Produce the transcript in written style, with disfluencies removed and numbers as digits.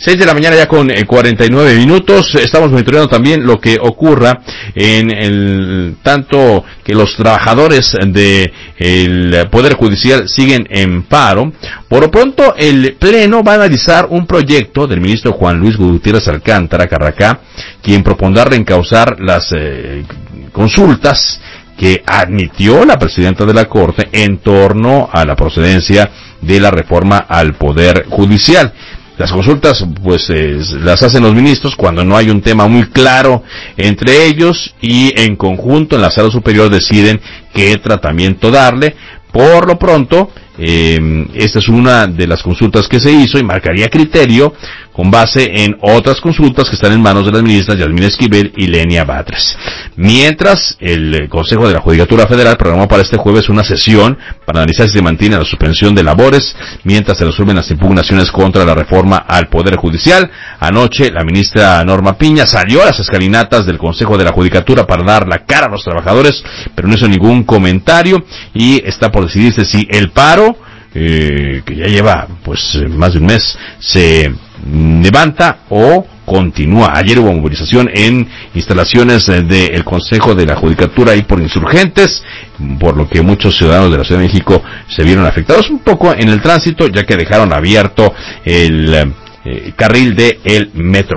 6 de la mañana ya con 49 minutos. Estamos monitoreando también lo que ocurra en el tanto que los trabajadores de el Poder Judicial siguen en paro. Por lo pronto, el Pleno va a analizar un proyecto del ministro Juan Luis Gutiérrez Alcántara Carracá, quien propondrá reencauzar las consultas que admitió la presidenta de la Corte en torno a la procedencia de la reforma al Poder Judicial. Las consultas, pues, las hacen los ministros cuando no hay un tema muy claro entre ellos y en conjunto en la Sala Superior deciden qué tratamiento darle. Por lo pronto, esta es una de las consultas que se hizo y marcaría criterio con base en otras consultas que están en manos de las ministras Yasmín Esquivel y Lenia Batres. Mientras, el Consejo de la Judicatura Federal programó para este jueves una sesión para analizar si se mantiene la suspensión de labores mientras se resuelven las impugnaciones contra la reforma al Poder Judicial. Anoche, la ministra Norma Piña salió a las escalinatas del Consejo de la Judicatura para dar la cara a los trabajadores, pero no hizo ningún comentario y está por decidirse si el paro, que ya lleva pues más de un mes, se levanta o continúa. Ayer hubo movilización en instalaciones del Consejo de la Judicatura y por Insurgentes, por lo que muchos ciudadanos de la Ciudad de México se vieron afectados un poco en el tránsito, ya que dejaron abierto el carril de el metro.